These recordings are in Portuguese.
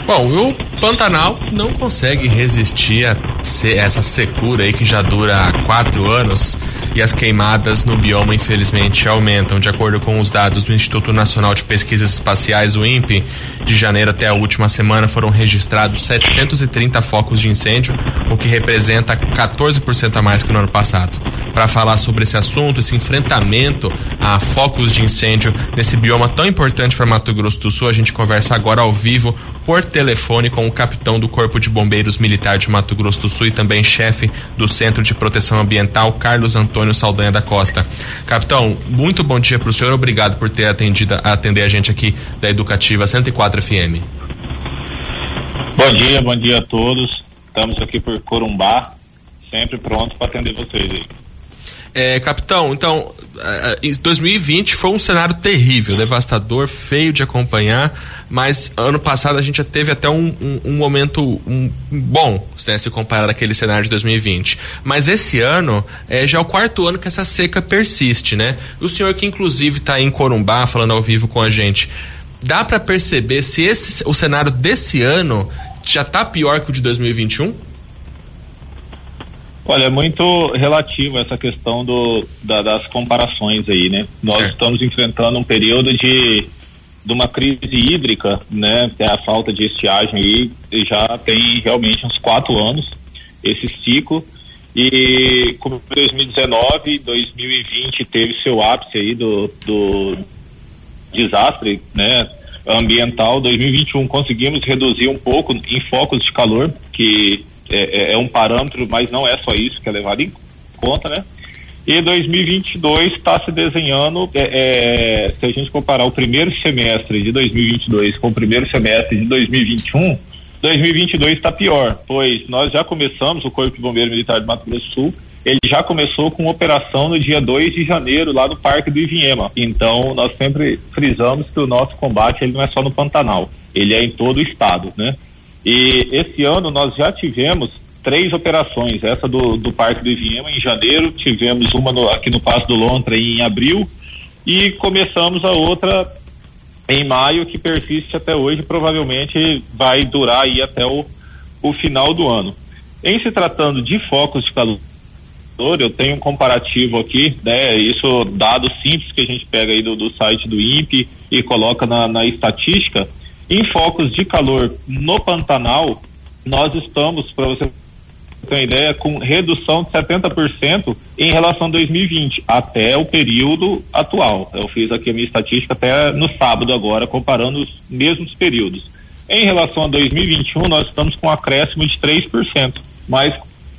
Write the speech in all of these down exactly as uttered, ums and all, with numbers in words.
Bom, o Pantanal não consegue resistir a essa secura aí que já dura há quatro anos e as queimadas no bioma infelizmente aumentam. De acordo com os dados do Instituto Nacional de Pesquisas Espaciais, o INPE, de janeiro até a última semana foram registrados setecentos e trinta focos de incêndio, o que representa quatorze por cento a mais que no ano passado. Para falar sobre esse assunto, esse enfrentamento a focos de incêndio nesse bioma tão importante para Mato Grosso do Sul, a gente conversa agora ao vivo por telefone com o capitão do Corpo de Bombeiros Militar de Mato Grosso do Sul e também chefe do Centro de Proteção Ambiental, Carlos Antônio Saldanha da Costa. Capitão, muito bom dia para o senhor, obrigado por ter atendido, atender a gente aqui da Educativa cento e quatro F M. Bom dia, bom dia a todos. Estamos aqui por Corumbá, sempre pronto para atender vocês aí. É, capitão, então, em dois mil e vinte foi um cenário terrível, devastador, feio de acompanhar, mas ano passado a gente já teve até um, um, um momento um, bom, né, se comparar aquele cenário de dois mil e vinte. Mas esse ano é já é o quarto ano que essa seca persiste, né? O senhor que inclusive está em Corumbá falando ao vivo com a gente, dá para perceber se esse, o cenário desse ano já está pior que o de dois mil e vinte e um? Olha, é muito relativo essa questão do, da, das comparações aí, né? Nós certo. estamos enfrentando um período de, de uma crise hídrica, né? A falta de estiagem aí já tem realmente uns quatro anos, esse ciclo, e como dois mil e dezenove, dois mil e vinte teve seu ápice aí do, do desastre, né? Ambiental. Dois mil e vinte e um conseguimos reduzir um pouco em focos de calor, que É, é um parâmetro, mas não é só isso que é levado em conta, né? E dois mil e vinte e dois está se desenhando, é, é, se a gente comparar o primeiro semestre de dois mil e vinte e dois com o primeiro semestre de dois mil e vinte e um, dois mil e vinte e dois está pior, pois nós já começamos, o Corpo de Bombeiro Militar de Mato Grosso do Sul, ele já começou com operação no dia dois de janeiro lá no Parque do Ivinhema. Então nós sempre frisamos que o nosso combate ele não é só no Pantanal, ele é em todo o estado, né? E esse ano nós já tivemos três operações, essa do, do Parque do Ivinhema em janeiro, tivemos uma no, aqui no Passo do Lontra em abril e começamos a outra em maio, que persiste até hoje, provavelmente vai durar aí até o, o final do ano. Em se tratando de focos de calor, eu tenho um comparativo aqui, né? Isso dados simples que a gente pega aí do, do site do INPE e coloca na, na estatística. Em focos de calor no Pantanal, nós estamos, para você ter uma ideia, com redução de setenta por cento em relação a dois mil e vinte, até o período atual. Eu fiz aqui a minha estatística até no sábado agora, comparando os mesmos períodos. Em relação a dois mil e vinte e um, nós estamos com um acréscimo de três por cento, mas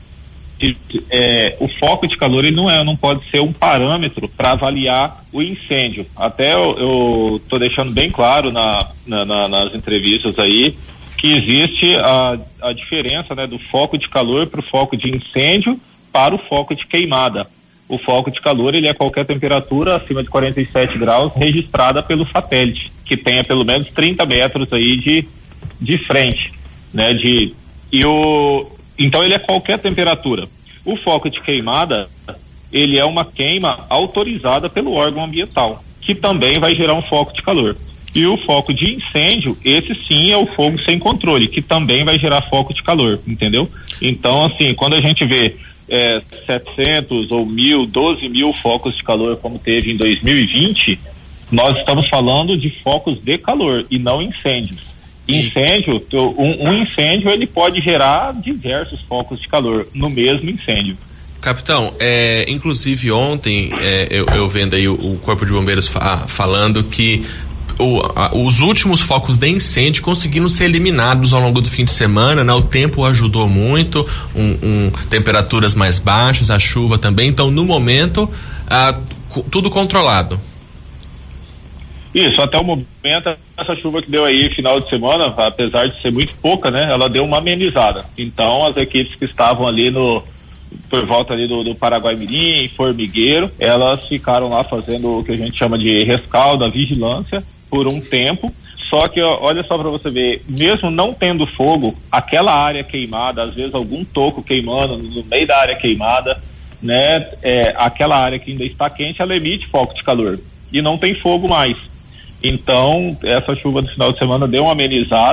É, o foco de calor ele não é, não pode ser um parâmetro para avaliar o incêndio. Até eu estou deixando bem claro na, na, na, nas entrevistas aí que existe a, a diferença, né, do foco de calor para o foco de incêndio para o foco de queimada. O foco de calor ele é qualquer temperatura acima de quarenta e sete graus registrada pelo satélite, que tenha pelo menos trinta metros aí de, de frente, né, de, e o Então ele é qualquer temperatura. O foco de queimada, ele é uma queima autorizada pelo órgão ambiental, que também vai gerar um foco de calor. E o foco de incêndio, esse sim é o fogo sem controle, que também vai gerar foco de calor, entendeu? Então, assim, quando a gente vê é, setecentos ou mil, doze mil focos de calor, como teve em dois mil e vinte, nós estamos falando de focos de calor e não incêndios. Incêndio, um, um incêndio ele pode gerar diversos focos de calor no mesmo incêndio. Capitão, é, inclusive ontem é, eu, eu vendo aí o, o Corpo de Bombeiros fa- falando que o, a, os últimos focos de incêndio conseguiram ser eliminados ao longo do fim de semana, né? O tempo ajudou muito, um, um, temperaturas mais baixas, a chuva também, então no momento ah, tudo controlado. Isso, até o momento, essa chuva que deu aí final de semana, apesar de ser muito pouca, né? Ela deu uma amenizada. Então, as equipes que estavam ali no, por volta ali do, do Paraguai-Mirim, Formigueiro, elas ficaram lá fazendo o que a gente chama de rescaldo, a vigilância, por um tempo. Só que, ó, olha só para você ver, mesmo não tendo fogo, aquela área queimada, às vezes algum toco queimando no meio da área queimada, né? É, aquela área que ainda está quente, ela emite foco de calor e não tem fogo mais. Então, essa chuva do final de semana deu uma amenizada,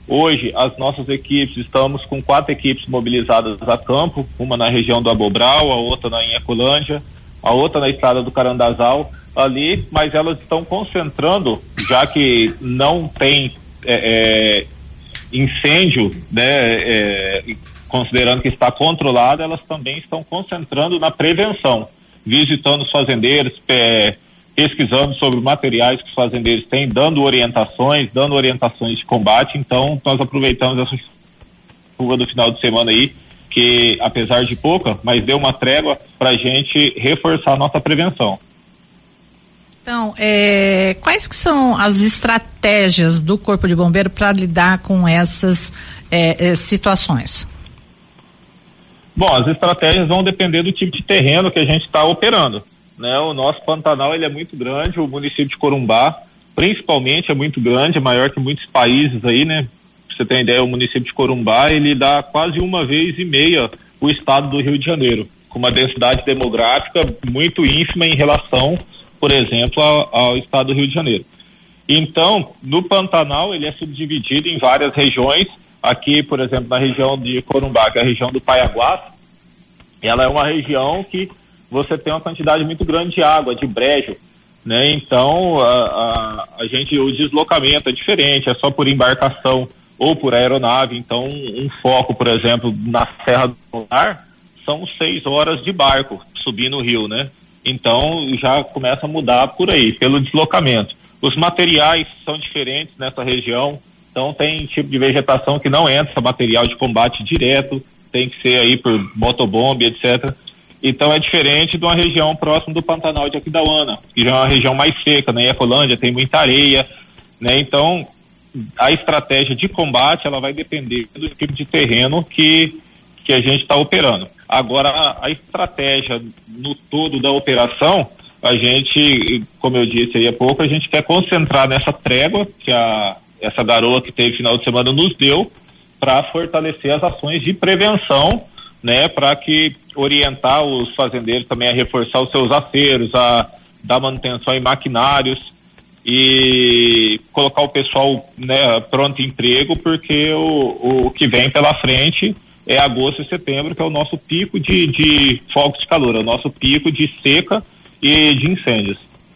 Hoje, as nossas equipes, estamos com quatro equipes mobilizadas a campo, uma na região do Abobral, a outra na Inhacolândia, a outra na estrada do Carandazal, ali, mas elas estão concentrando, já que não tem é, é, incêndio, né, é, considerando que está controlado, elas também estão concentrando na prevenção, visitando os fazendeiros, é, pesquisando sobre materiais que os fazendeiros têm, dando orientações, dando orientações de combate. Então, nós aproveitamos essa chuva do final de semana aí, que apesar de pouca, mas deu uma trégua para a gente reforçar a nossa prevenção. Então, é, quais que são as estratégias do Corpo de Bombeiro para lidar com essas é, é, situações? Bom, as estratégias vão depender do tipo de terreno que a gente está operando, né? O nosso Pantanal, ele é muito grande, o município de Corumbá, principalmente, é muito grande, é maior que muitos países aí, né? Pra você ter uma ideia, o município de Corumbá, ele dá quase uma vez e meia o estado do Rio de Janeiro, com uma densidade demográfica muito ínfima em relação, por exemplo, ao, ao estado do Rio de Janeiro. Então, no Pantanal, ele é subdividido em várias regiões. Aqui, por exemplo, na região de Corumbá, que é a região do Paiaguás, ela é uma região que você tem uma quantidade muito grande de água, de brejo, né? Então, a, a, a gente, o deslocamento é diferente, é só por embarcação ou por aeronave. Então, um foco, por exemplo, na Serra do Lunar, são seis horas de barco subindo o rio, né? Então, já começa a mudar por aí, pelo deslocamento. Os materiais são diferentes nessa região, então tem tipo de vegetação que não entra material de combate direto, tem que ser aí por motobomba, etcétera. Então é diferente de uma região próxima do Pantanal de Aquidauana, que já é uma região mais seca, né? Ecolândia tem muita areia, né? Então a estratégia de combate, ela vai depender do tipo de terreno que, que a gente está operando. Agora, a, a estratégia no todo da operação, a gente, como eu disse aí há pouco, a gente quer concentrar nessa trégua que a, essa garoa que teve final de semana nos deu, para fortalecer as ações de prevenção, né, para que orientar os fazendeiros também a reforçar os seus aceros, a dar manutenção em maquinários e colocar o pessoal, né, pronto emprego, porque o, o que vem pela frente é agosto e setembro, que é o nosso pico de, de focos de calor, é o nosso pico de seca e de incêndios.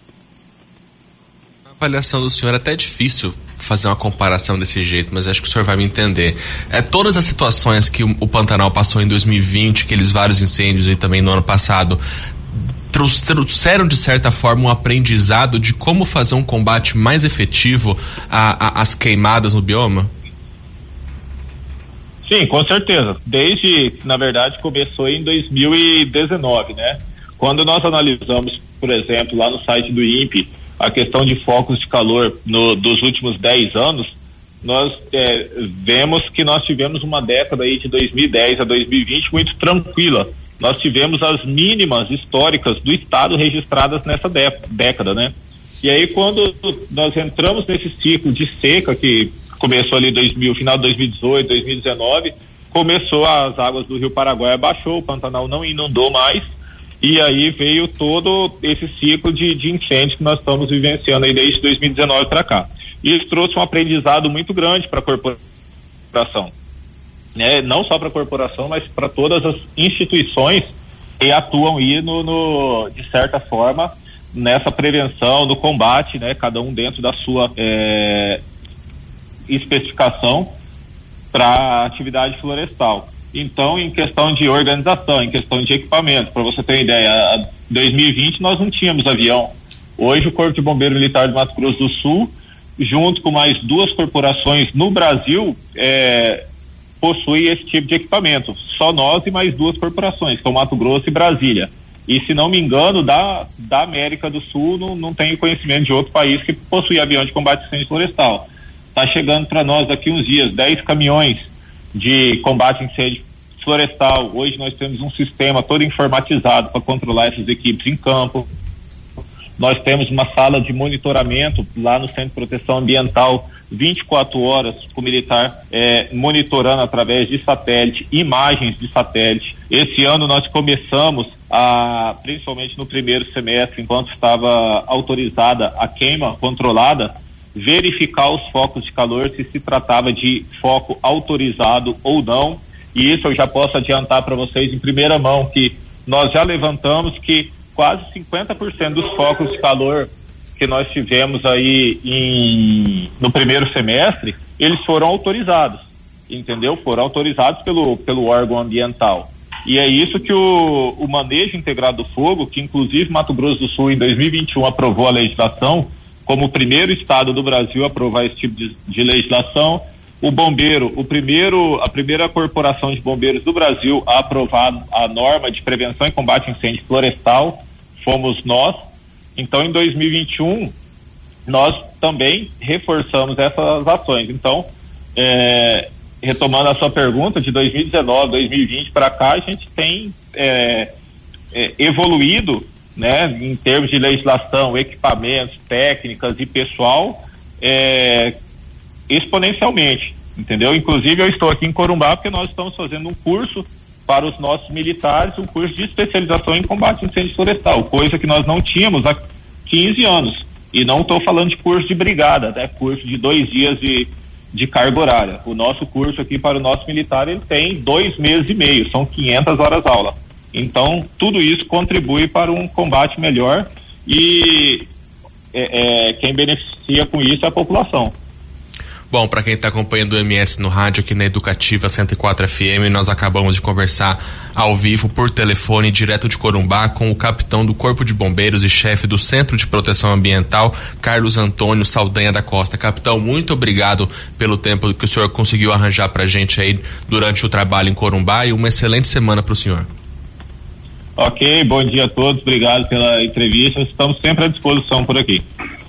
A avaliação do senhor é até difícil fazer uma comparação desse jeito, mas acho que o senhor vai me entender. É, todas as situações que o, o Pantanal passou em dois mil e vinte, aqueles vários incêndios e também no ano passado, trouxeram de certa forma um aprendizado de como fazer um combate mais efetivo às queimadas no bioma? Sim, com certeza. Desde, na verdade, começou em dois mil e dezenove, né? Quando nós analisamos, por exemplo, lá no site do I N P E, a questão de focos de calor no, dos últimos dez anos, nós é, vemos que nós tivemos uma década aí de dois mil e dez a dois mil e vinte muito tranquila. Nós tivemos as mínimas históricas do estado registradas nessa década, né? E aí, quando nós entramos nesse ciclo de seca que começou ali dois mil, final de dois mil e dezoito, dois mil e dezenove, começou as águas do Rio Paraguai, baixou, o Pantanal não inundou mais, e aí veio todo esse ciclo de, de incêndios que nós estamos vivenciando aí desde dois mil e dezenove para cá. Isso trouxe um aprendizado muito grande para a corporação, né? Não só para a corporação, mas para todas as instituições que atuam aí no, no, de certa forma, nessa prevenção, no combate, né? Cada um dentro da sua é, especificação para a atividade florestal. Então, em questão de organização, em questão de equipamento, para você ter uma ideia, em dois mil e vinte nós não tínhamos avião. Hoje o Corpo de Bombeiro Militar de Mato Grosso do Sul, junto com mais duas corporações no Brasil, é, possui esse tipo de equipamento. Só nós e mais duas corporações, que são Mato Grosso e Brasília. E, se não me engano, da, da América do Sul, não, não tenho conhecimento de outro país que possui avião de combate a incêndio florestal. Está chegando para nós daqui uns dias dez caminhões de combate a incêndio florestal. Hoje nós temos um sistema todo informatizado para controlar essas equipes em campo. Nós temos uma sala de monitoramento lá no Centro de Proteção Ambiental, vinte e quatro horas, com o militar é, monitorando através de satélite, imagens de satélite. Esse ano nós começamos a, principalmente no primeiro semestre, enquanto estava autorizada a queima controlada, verificar os focos de calor, se se tratava de foco autorizado ou não. E isso eu já posso adiantar para vocês em primeira mão, que nós já levantamos que quase cinquenta por cento dos focos de calor que nós tivemos aí em, no primeiro semestre, eles foram autorizados, entendeu? Foram autorizados pelo, pelo órgão ambiental. E é isso que o, o manejo integrado do fogo, que inclusive Mato Grosso do Sul em dois mil e vinte e um aprovou a legislação, como o primeiro estado do Brasil a aprovar esse tipo de, de legislação. O bombeiro, o primeiro, a primeira corporação de bombeiros do Brasil a aprovar a norma de prevenção e combate a incêndio florestal, fomos nós. Então, em dois mil e vinte e um, nós também reforçamos essas ações. Então, é, retomando a sua pergunta, de dois mil e dezenove, dois mil e vinte para cá, a gente tem é, é, evoluído, né, em termos de legislação, equipamentos, técnicas e pessoal, é, exponencialmente, entendeu? Inclusive eu estou aqui em Corumbá porque nós estamos fazendo um curso para os nossos militares, um curso de especialização em combate a incêndio florestal, coisa que nós não tínhamos há quinze anos. E não estou falando de curso de brigada, né? Curso de dois dias de, de carga horária. O nosso curso aqui para o nosso militar, ele tem dois meses e meio, são quinhentas horas aula. Então, tudo isso contribui para um combate melhor e é, é, quem beneficia com isso é a população. Bom, para quem está acompanhando o M S no rádio aqui na Educativa cento e quatro F M, nós acabamos de conversar ao vivo por telefone direto de Corumbá com o capitão do Corpo de Bombeiros e chefe do Centro de Proteção Ambiental, Carlos Antônio Saldanha da Costa. Capitão, muito obrigado pelo tempo que o senhor conseguiu arranjar para a gente aí durante o trabalho em Corumbá e uma excelente semana para o senhor. Ok, bom dia a todos, obrigado pela entrevista, estamos sempre à disposição por aqui.